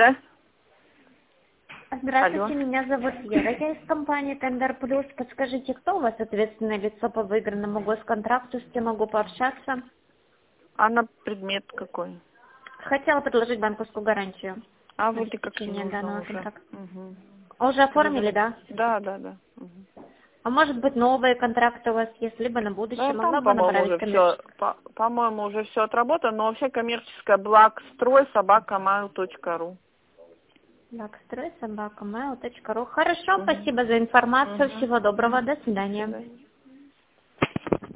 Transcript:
Да? Здравствуйте, Алло. меня зовут Вера, я из компании Тендер Плюс. Подскажите, кто у вас ответственное лицо по выигранному госконтракту, с кем могу пообщаться? А на предмет какой? Хотела предложить банковскую гарантию А на вот и как не обеспечение нужно данного уже. контракта. Угу. Уже оформили, да? Да, да, да. Мгм. А может быть новые контракты у вас есть, либо на Да, будущее? там, Могла бы по-моему, направить уже все, коммерческую. по-моему, уже все отработано, но вообще коммерческая Blackstroy @mail.ru. Blackstroy@mail.ru. Хорошо, Угу. спасибо за информацию. Угу. Всего доброго. До До свидания. свидания.